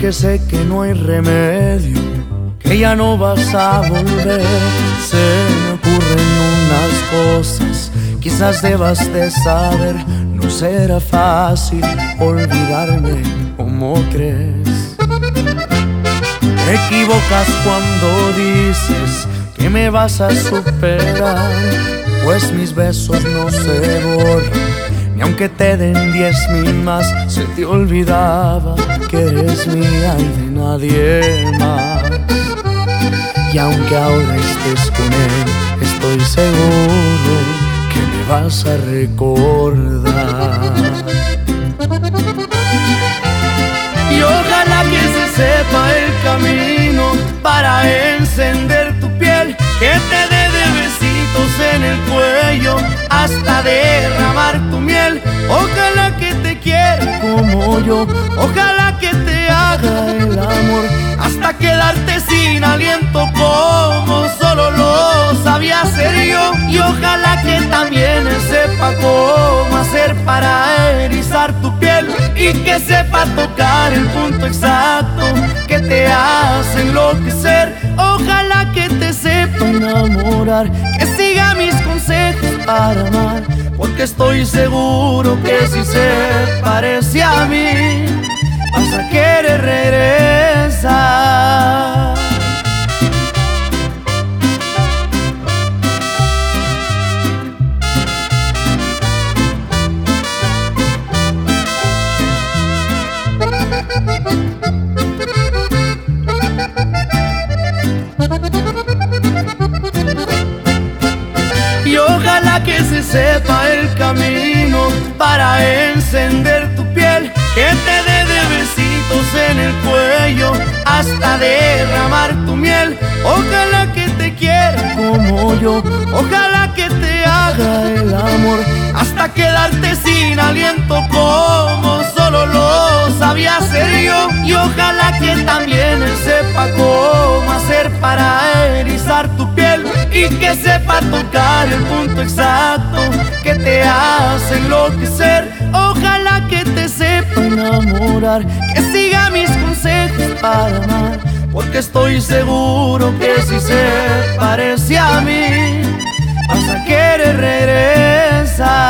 aunque sé que no hay remedio, que ya no vas a volver. Se me ocurren unas cosas, quizás debas de saber. No será fácil olvidarme como crees. Te equivocas cuando dices que me vas a superar, pues mis besos no se borran, ni aunque te den 10,000 más. Se te olvidaba que eres mía y de nadie más. Y aunque ahora estés con él, estoy seguro que me vas a recordar. Y ojalá que se sepa el camino para encender tu piel, que te dé de besitos en el cuello hasta derramar tu miel. Ojalá que te quiera como yo, ojalá que te haga el amor hasta quedarte sin aliento como solo lo sabía hacer yo. Y ojalá que también sepa cómo hacer para erizar tu piel, y que sepa tocar el punto exacto que te hace enloquecer. Ojalá que te sepa enamorar, que siga mis consejos para amar, porque estoy seguro que si se parece a mí, vas a querer regresar. Y ojalá que se sepa el camino para encender tu piel, que te dé de besitos en el cuello hasta derramar tu miel. Ojalá que te quiera como yo, ojalá que te haga el amor hasta quedarte sin aliento como solo lo sabía hacer yo. Y ojalá que también él sepa cómo hacer para erizar tu piel, y que sepa tocar el punto exacto que te hace enloquecer. Ojalá que te sepa enamorar, que siga mis consejos para amar, porque estoy seguro que si se parece a mí, vas a querer regresar.